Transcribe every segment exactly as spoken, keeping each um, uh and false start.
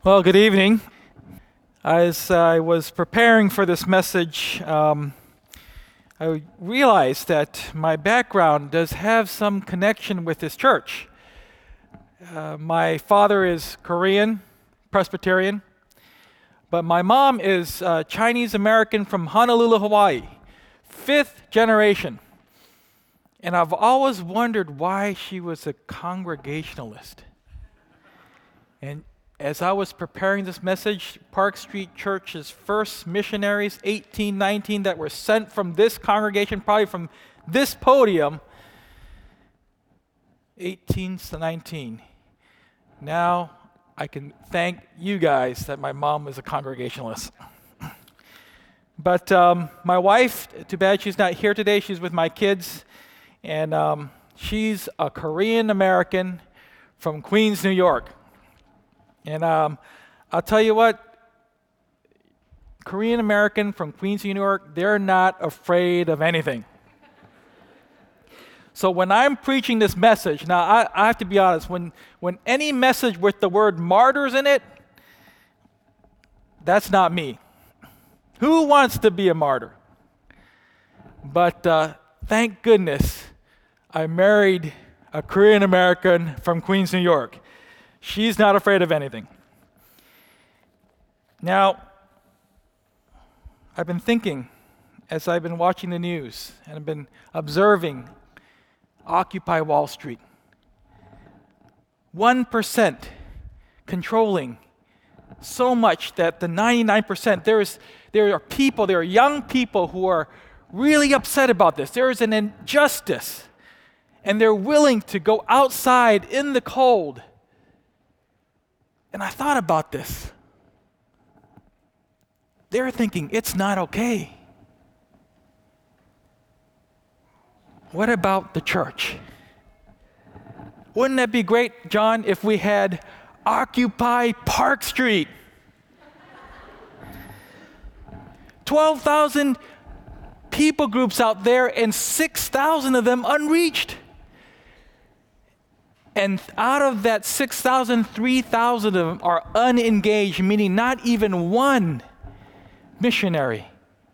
Well, good evening. As I was preparing for this message, um, I realized that my background does have some connection with this church. Uh, my father is Korean, Presbyterian, but my mom is uh, Chinese American from Honolulu, Hawaii, fifth generation. And I've always wondered why she was a Congregationalist. And as I was preparing this message, Park Street Church's first missionaries, eighteen nineteen, that were sent from this congregation, probably from this podium, eighteen nineteen. Now I can thank you guys that my mom was a Congregationalist. But um, my wife, too bad she's not here today, she's with my kids, and um, she's a Korean American from Queens, New York. And um, I'll tell you what, Korean American from Queens, New York, they're not afraid of anything. So when I'm preaching this message, now I, I have to be honest, when, when any message with the word martyrs in it, that's not me. Who wants to be a martyr? But uh, thank goodness I married a Korean American from Queens, New York. She's not afraid of anything. Now, I've been thinking as I've been watching the news and I've been observing Occupy Wall Street. one percent controlling so much that the ninety-nine percent, there is, there are people, there are young people who are really upset about this. There is an injustice, and they're willing to go outside in the cold. And I thought about this. They're thinking it's not okay. What about the church? Wouldn't that be great, John, if we had Occupy Park Street? twelve thousand people groups out there and six thousand of them unreached. And out of that six thousand, three thousand of them are unengaged, meaning not even one missionary.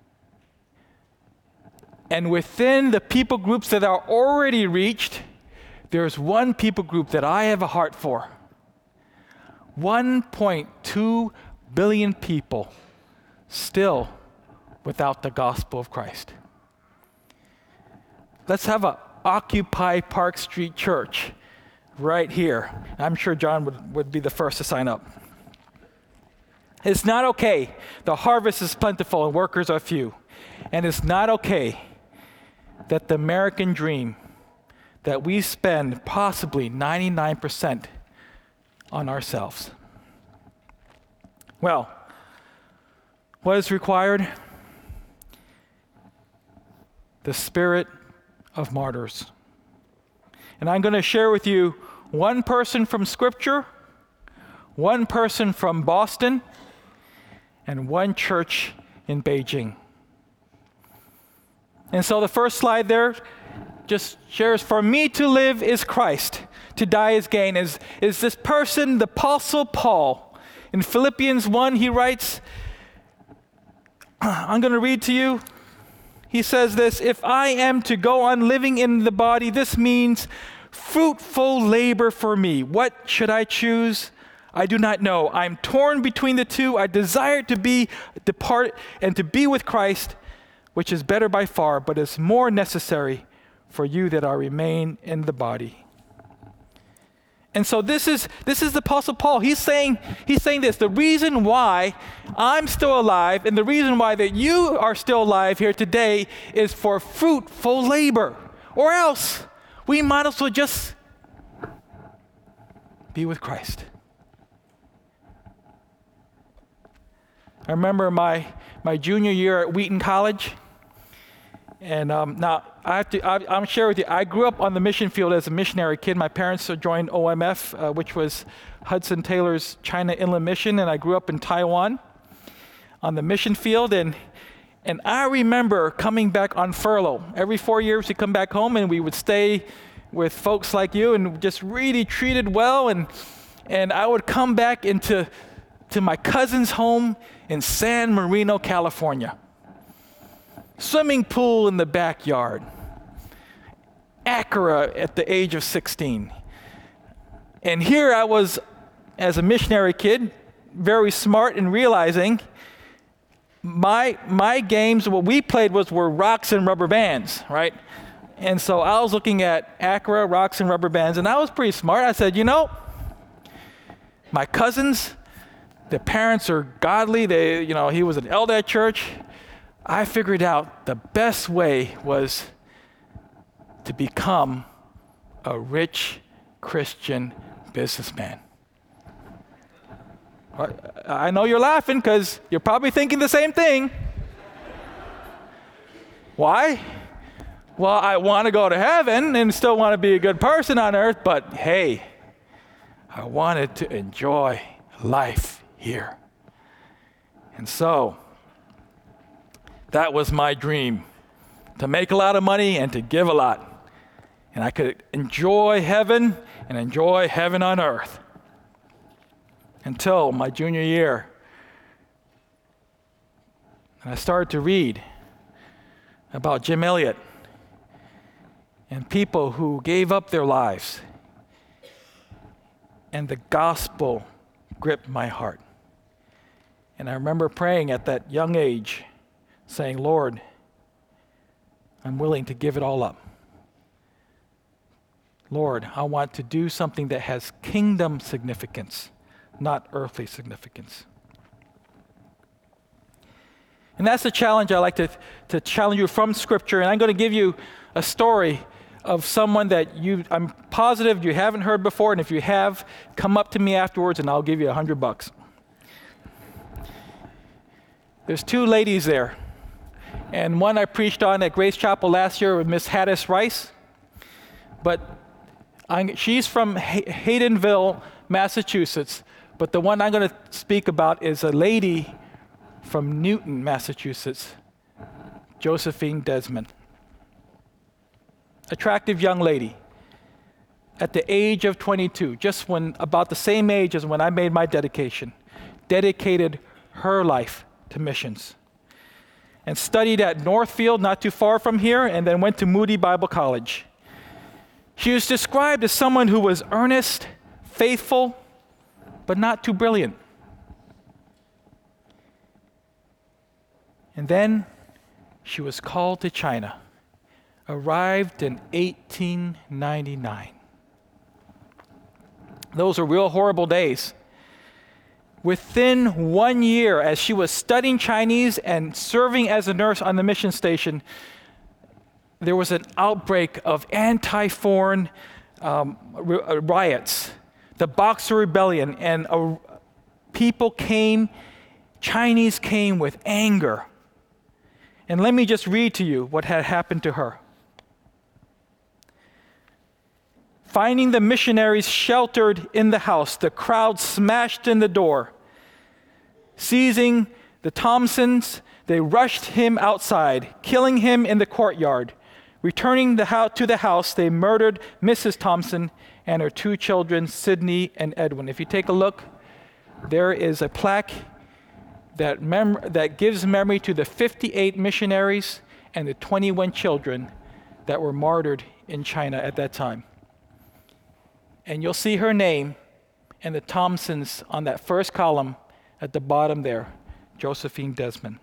And within the people groups that are already reached, there's one people group that I have a heart for. one point two billion people still without the gospel of Christ. Let's have a Occupy Park Street Church right here. I'm sure John would, would be the first to sign up. It's not okay. The harvest is plentiful and workers are few. And it's not okay that the American dream, that we spend possibly ninety-nine percent on ourselves. Well, what is required? The spirit of martyrs. And I'm going to share with you one person from Scripture, one person from Boston, and one church in Beijing. And so the first slide there just shares, for me to live is Christ, to die is gain. Is, is this person, the Apostle Paul. In Philippians one, he writes, I'm going to read to you. He says this, if I am to go on living in the body, this means fruitful labor for me. What should I choose? I do not know. I'm torn between the two. I desire to be depart and to be with Christ, which is better by far, but is more necessary for you that I remain in the body. And so this is this is the Apostle Paul. He's saying he's saying this. The reason why I'm still alive and the reason why that you are still alive here today is for fruitful labor. Or else we might as well just be with Christ. I remember my my junior year at Wheaton College. And um, now, I have to, I, I'm share with you, I grew up on the mission field as a missionary kid. My parents joined O M F, uh, which was Hudson Taylor's China Inland Mission, and I grew up in Taiwan on the mission field. And and I remember coming back on furlough. Every four years, we'd come back home, and we would stay with folks like you, and just really treated well. And and I would come back into to my cousin's home in San Marino, California. Swimming pool in the backyard. Acura at the age of sixteen. And here I was, as a missionary kid, very smart in realizing my my games, what we played was were rocks and rubber bands, right? And so I was looking at Acura, rocks and rubber bands, and I was pretty smart. I said, you know, my cousins, the parents are godly. They, you know, he was an elder at church. I figured out the best way was to become a rich Christian businessman. I know you're laughing because you're probably thinking the same thing. Why? Well, I want to go to heaven and still want to be a good person on earth, but hey, I wanted to enjoy life here. And so, that was my dream, to make a lot of money and to give a lot. And I could enjoy heaven and enjoy heaven on earth. Until my junior year. And I started to read about Jim Elliot and people who gave up their lives. And the gospel gripped my heart. And I remember praying at that young age, saying, Lord, I'm willing to give it all up. Lord, I want to do something that has kingdom significance, not earthly significance. And that's the challenge I like to, to challenge you from Scripture. And I'm going to give you a story of someone that you, I'm positive you haven't heard before. And if you have, come up to me afterwards and I'll give you a hundred bucks. There's two ladies there. And one I preached on at Grace Chapel last year with Miss Haddis Rice. But I'm, she's from Hay- Haydenville, Massachusetts. But the one I'm going to speak about is a lady from Newton, Massachusetts, Josephine Desmond. Attractive young lady. At the age of twenty-two, just when about the same age as when I made my dedication, dedicated her life to missions. And studied at Northfield, not too far from here, and then went to Moody Bible College. She was described as someone who was earnest, faithful, but not too brilliant. And then she was called to China, arrived in eighteen ninety-nine. Those are real horrible days. Within one year, as she was studying Chinese and serving as a nurse on the mission station, there was an outbreak of anti-foreign um, riots. The Boxer Rebellion, and uh, people came, Chinese came with anger. And let me just read to you what had happened to her. Finding the missionaries sheltered in the house, the crowd smashed in the door. Seizing the Thompsons, they rushed him outside, killing him in the courtyard. Returning the house, to the house, they murdered Missus Thompson and her two children, Sydney and Edwin. If you take a look, there is a plaque that, mem- that gives memory to the fifty-eight missionaries and the twenty-one children that were martyred in China at that time. And you'll see her name and the Thompsons on that first column at the bottom there, Josephine Desmond.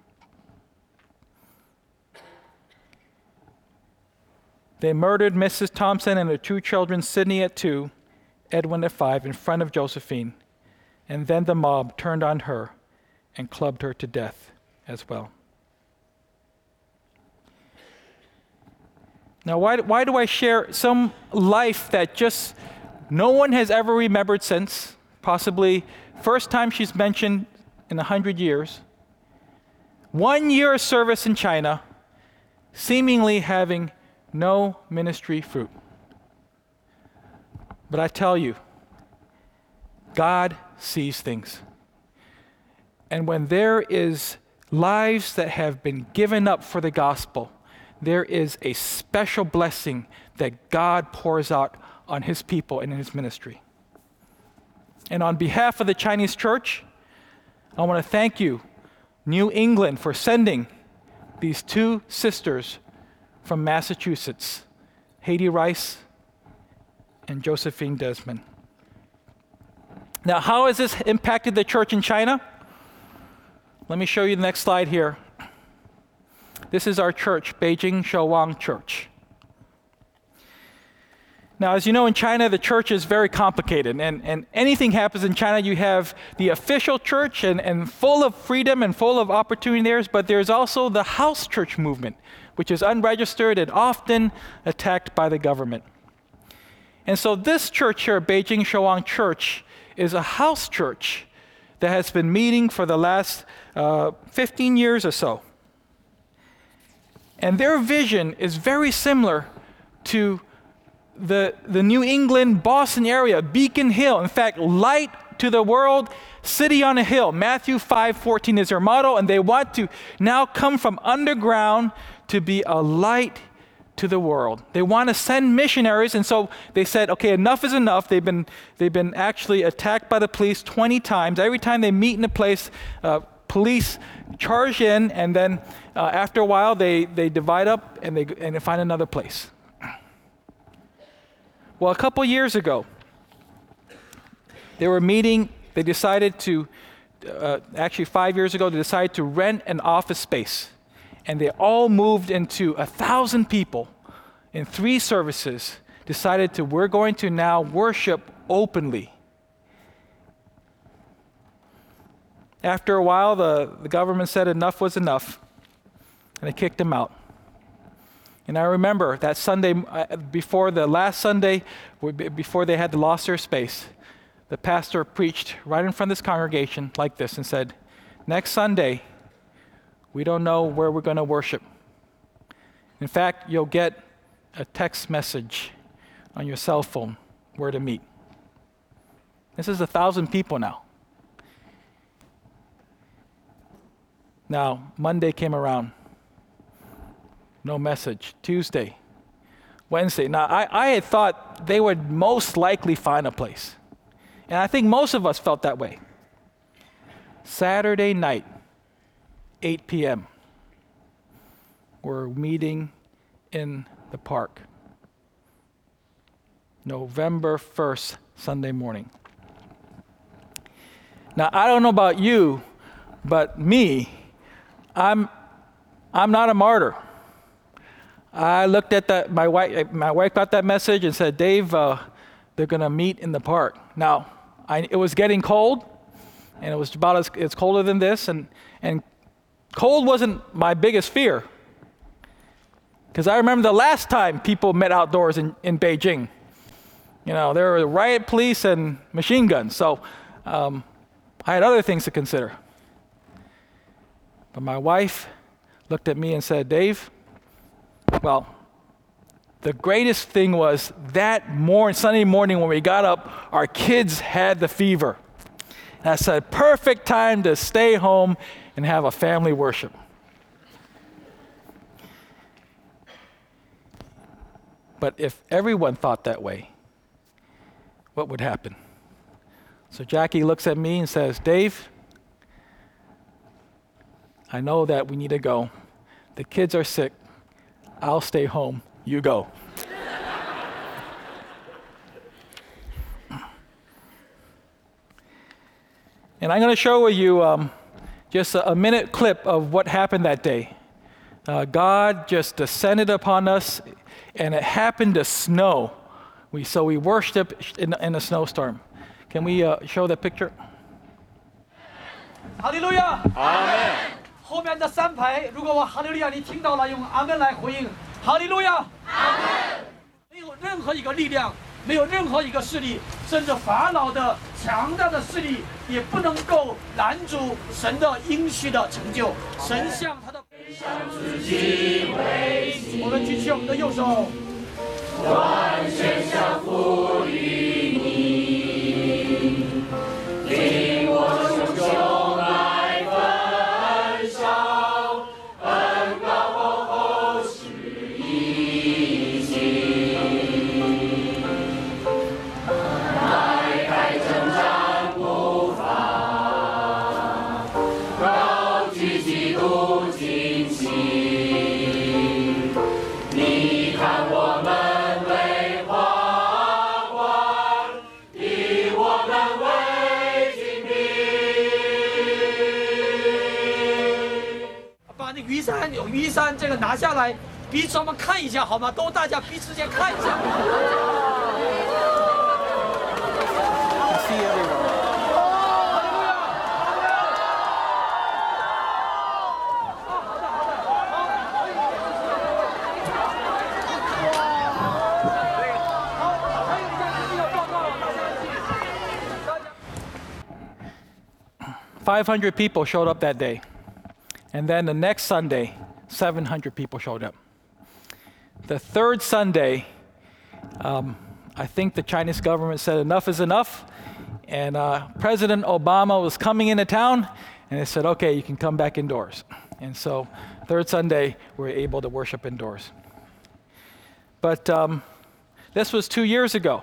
They murdered Missus Thompson and her two children, Sydney at two, Edwin at five, in front of Josephine. And then the mob turned on her and clubbed her to death as well. Now, why, why do I share some life that just no one has ever remembered since? Possibly first time she's mentioned in a hundred years. One year of service in China, seemingly having no ministry fruit. But I tell you, God sees things. And when there is lives that have been given up for the gospel, there is a special blessing that God pours out on his people and in his ministry. And on behalf of the Chinese church, I want to thank you, New England, for sending these two sisters from Massachusetts, Haiti Rice and Josephine Desmond. Now, how has this impacted the church in China? Let me show you the next slide here. This is our church, Beijing Shouwang Church. Now, as you know, in China, the church is very complicated, and, and anything happens in China, you have the official church and, and full of freedom and full of opportunity there, but there's also the house church movement, which is unregistered and often attacked by the government. And so this church here, Beijing Shouwang Church, is a house church that has been meeting for the last uh, fifteen years or so. And their vision is very similar to the, the New England, Boston area, Beacon Hill. In fact, light to the world, city on a hill. Matthew five fourteen is their motto, and they want to now come from underground to be a light to the world. They want to send missionaries, and so they said, okay, enough is enough. They've been, they've been actually attacked by the police twenty times. Every time they meet in a place, uh, police charge in, and then uh, after a while, they, they divide up and they, and they find another place. Well, a couple years ago, they were meeting, they decided to, uh, actually five years ago, they decided to rent an office space. And they all moved into a thousand people in three services, decided to, we're going to now worship openly. After a while, the, the government said enough was enough, and they kicked them out. And I remember that Sunday, before the last Sunday, before they had lost their space, the pastor preached right in front of this congregation like this and said, next Sunday, we don't know where we're going to worship. In fact, you'll get a text message on your cell phone where to meet. This is a thousand people now. Now, Monday came around. No message. Tuesday, Wednesday. Now, I, I had thought they would most likely find a place. And I think most of us felt that way. Saturday night, eight p.m., we're meeting in the park. November first, Sunday morning. Now, I don't know about you, but me, I'm, I'm not a martyr. I looked at that, my wife, my wife got that message and said, Dave, uh, they're going to meet in the park. Now, I, it was getting cold, and it was about as, it's colder than this, and, and cold wasn't my biggest fear. Because I remember the last time people met outdoors in, in Beijing. You know, there were riot police and machine guns, so um, I had other things to consider. But my wife looked at me and said, Dave, well, the greatest thing was that morning, Sunday morning when we got up, our kids had the fever. That's a perfect time to stay home and have a family worship. But if everyone thought that way, what would happen? So Jackie looks at me and says, Dave, I know that we need to go. The kids are sick. I'll stay home. You go. And I'm going to show you um, just a, a minute clip of what happened that day. Uh, God just descended upon us, and it happened to snow. We, so we worshiped in, in a snowstorm. Can we uh, show that picture? Hallelujah! Amen. 后面的三排，如果我哈利路亚你听到了，用阿门来回应。哈利路亚！阿门。没有任何一个力量，没有任何一个势力，甚至法老的强大的势力，也不能够拦阻神的应许的成就。神向他的。我们举起我们的右手。完全降服于你，领我胸胸来焚烧，恩高厚厚是一心，迈开征战步伐， 举基督旌旗。你看我们为华冠，以我们为精兵。把那雨伞有雨伞这个拿下来，彼此我们看一下好吗？都大家彼此间看一下。 five hundred people showed up that day. And then the next Sunday, seven hundred people showed up. The third Sunday, um, I think the Chinese government said enough is enough. And uh, President Obama was coming into town, and they said, okay, you can come back indoors. And so third Sunday, we were able to worship indoors. But um, this was two years ago.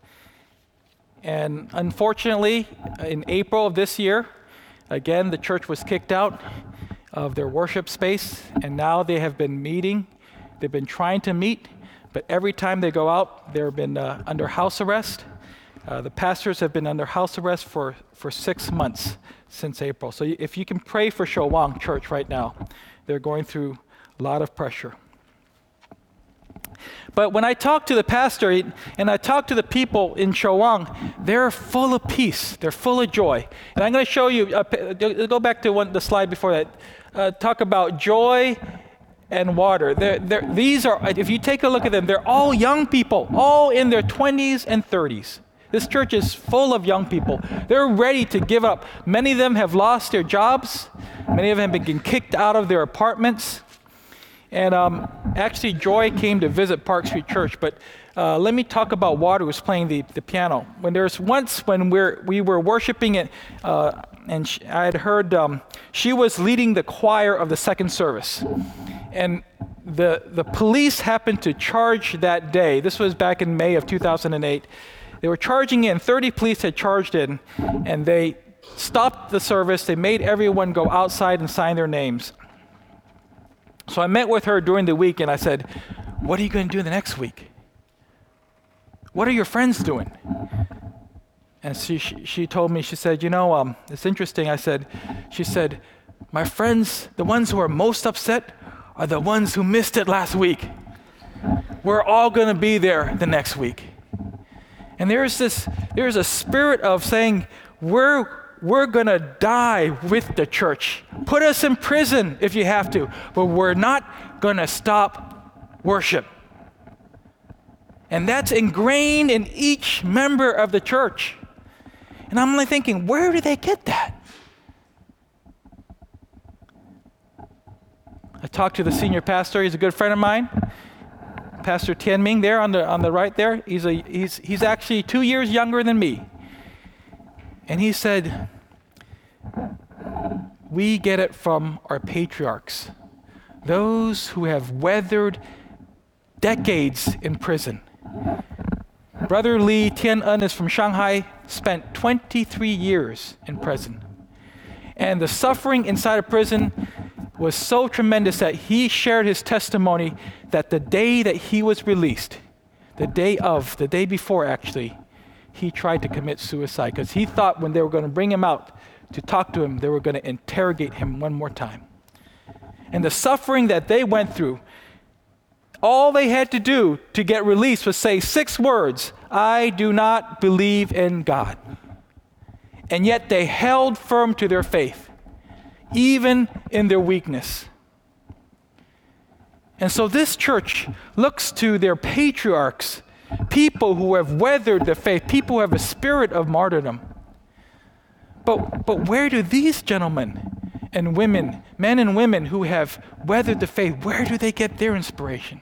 And unfortunately, in April of this year, again, the church was kicked out of their worship space, and now they have been meeting. They've been trying to meet, but every time they go out, they've been uh, under house arrest. Uh, the pastors have been under house arrest for, for six months since April. So if you can pray for Showang Church right now, they're going through a lot of pressure. But when I talk to the pastor and I talk to the people in Showang, they're full of peace. They're full of joy. And I'm going to show you, uh, go back to one, the slide before that, uh, talk about joy and water. They're, they're, these are, if you take a look at them, they're all young people, all in their twenties and thirties. This church is full of young people. They're ready to give up. Many of them have lost their jobs. Many of them have been kicked out of their apartments. And um, actually, Joy came to visit Park Street Church, but uh, let me talk about Water, who was playing the, the piano. When there's once when we're, we were worshiping it, uh, and sh- I had heard um, she was leading the choir of the second service. And the, the police happened to charge that day. This was back in May of two thousand eight. They were charging in, thirty police had charged in, and they stopped the service. They made everyone go outside and sign their names. So I met with her during the week, and I said, what are you going to do the next week? What are your friends doing? And she, she, she told me, she said, you know, um, it's interesting. I said, she said, my friends, the ones who are most upset are the ones who missed it last week. We're all going to be there the next week. And there's this, there's a spirit of saying, we're We're going to die with the church. Put us in prison if you have to, but we're not going to stop worship. And that's ingrained in each member of the church. And I'm like thinking, where do they get that? I talked to the senior pastor. He's a good friend of mine. Pastor Tian Ming there on the on the right there. He's a he's he's actually two years younger than me. And he said, we get it from our patriarchs, those who have weathered decades in prison. Brother Lee Tian-en is from Shanghai, spent twenty-three years in prison. And the suffering inside of prison was so tremendous that he shared his testimony that the day that he was released, the day of, the day before actually, he tried to commit suicide because he thought when they were going to bring him out to talk to him, they were going to interrogate him one more time. And the suffering that they went through, all they had to do to get released was say six words, I do not believe in God. And yet they held firm to their faith, even in their weakness. And so this church looks to their patriarchs, people who have weathered the faith, people who have a spirit of martyrdom. But, but where do these gentlemen and women, men and women who have weathered the faith, where do they get their inspiration?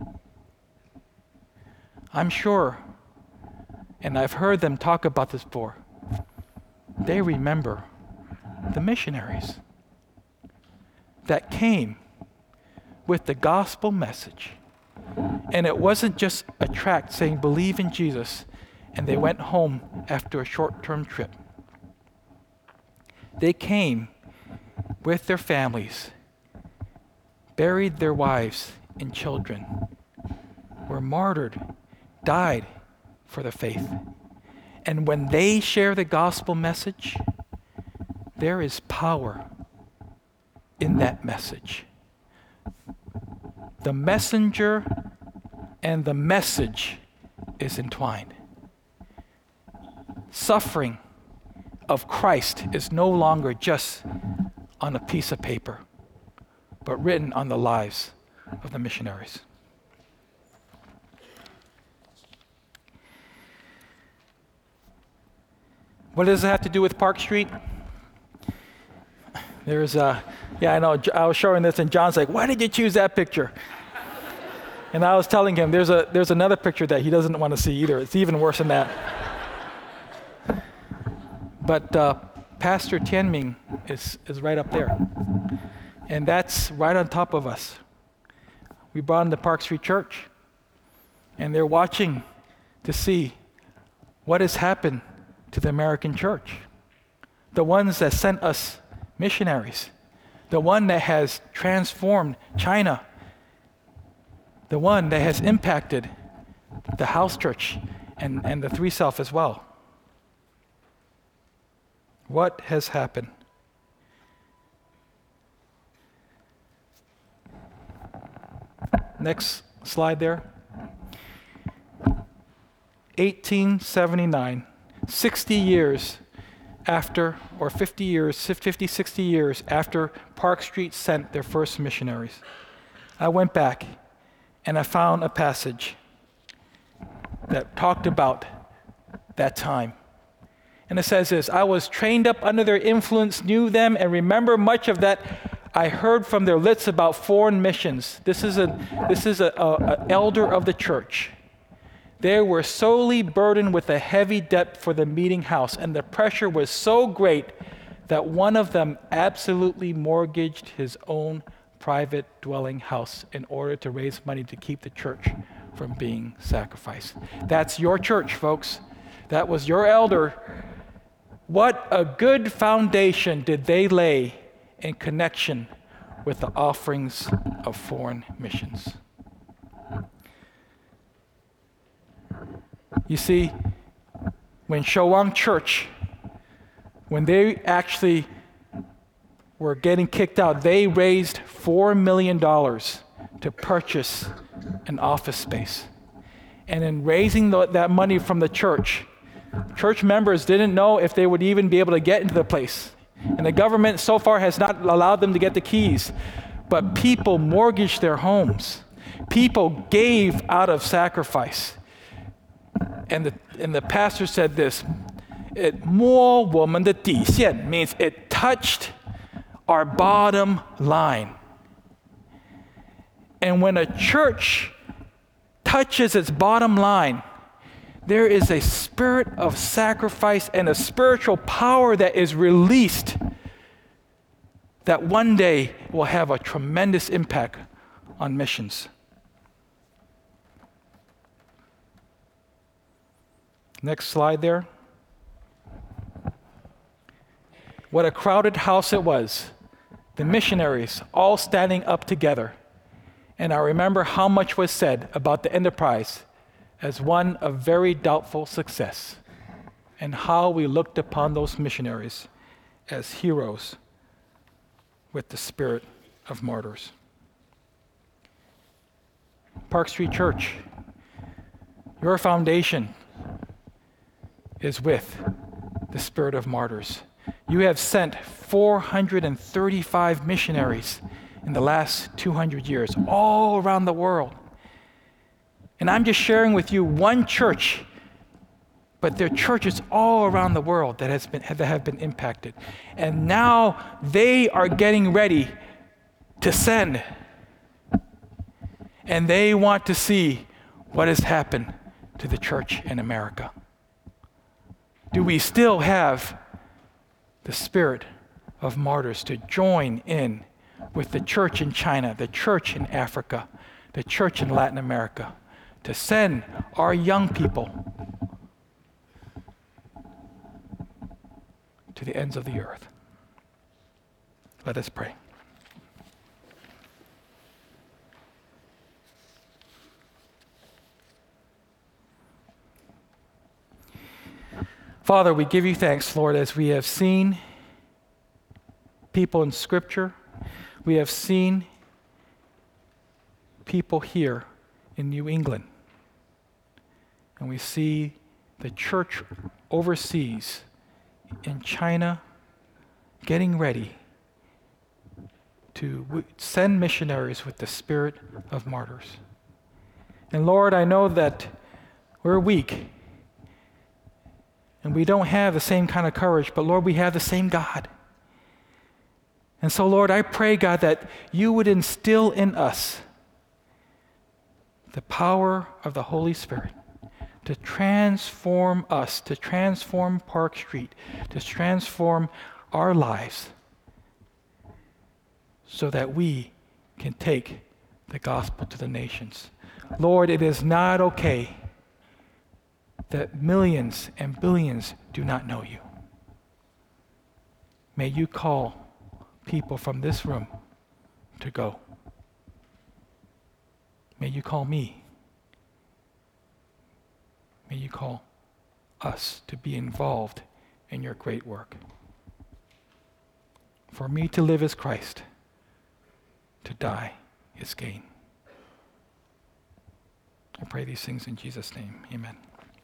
I'm sure, and I've heard them talk about this before, they remember the missionaries that came with the gospel message. And it wasn't just a tract saying, believe in Jesus, and they went home after a short-term trip. They came with their families, buried their wives and children, were martyred, died for the faith. And when they share the gospel message, there is power in that message. The messenger and the message is entwined. Suffering of Christ is no longer just on a piece of paper, but written on the lives of the missionaries. What does it have to do with Park Street? There's a, yeah, I know, I was showing this and John's like, why did you choose that picture? And I was telling him there's a there's another picture that he doesn't want to see either. It's even worse than that. But uh, Pastor Tianming is, is right up there. And that's right on top of us. We brought him to Park Street Church. And they're watching to see what has happened to the American church. The ones that sent us missionaries. The one that has transformed China. The one that has impacted the house church and, and the Three Self as well. What has happened? Next slide there. eighteen seventy-nine, sixty years after, or fifty years, fifty, sixty years after Park Street sent their first missionaries. I went back and I found a passage that talked about that time. And it says this, I was trained up under their influence, knew them, and remember much of that I heard from their lips about foreign missions. This is a this is a, a, a elder of the church. They were solely burdened with a heavy debt for the meeting house, and the pressure was so great that one of them absolutely mortgaged his own private dwelling house in order to raise money to keep the church from being sacrificed. That's your church, folks. That was your elder. What a good foundation did they lay in connection with the offerings of foreign missions. You see, when Showang Church, when they actually were getting kicked out, they raised four million dollars to purchase an office space. And in raising the, that money from the church, church members didn't know if they would even be able to get into the place. And the government so far has not allowed them to get the keys. But people mortgaged their homes. People gave out of sacrifice. And the, and the pastor said this, it 摸我们的底线 means it touched our bottom line. And when a church touches its bottom line, there is a spirit of sacrifice and a spiritual power that is released that one day will have a tremendous impact on missions. Next slide there. What a crowded house it was. The missionaries all standing up together. And I remember how much was said about the enterprise as one of very doubtful success, and how we looked upon those missionaries as heroes with the spirit of martyrs. Park Street Church, your foundation is with the spirit of martyrs. You have sent four hundred thirty-five missionaries in the last two hundred years, all around the world. And I'm just sharing with you one church, but there are churches all around the world that, has been, that have been impacted. And now they are getting ready to send. And they want to see what has happened to the church in America. Do we still have the spirit of martyrs to join in with the church in China, the church in Africa, the church in Latin America, to send our young people to the ends of the earth? Let us pray. Father, we give you thanks, Lord, as we have seen people in Scripture. We have seen people here in New England. And we see the church overseas in China getting ready to w- send missionaries with the spirit of martyrs. And Lord, I know that we're weak and we don't have the same kind of courage, but Lord, we have the same God. And so, Lord, I pray, God, that you would instill in us the power of the Holy Spirit to transform us, to transform Park Street, to transform our lives so that we can take the gospel to the nations. Lord, it is not okay that millions and billions do not know you. May you call people from this room to go. May you call me. May you call us to be involved in your great work. For me to live is Christ, to die is gain. I pray these things in Jesus' name. Amen.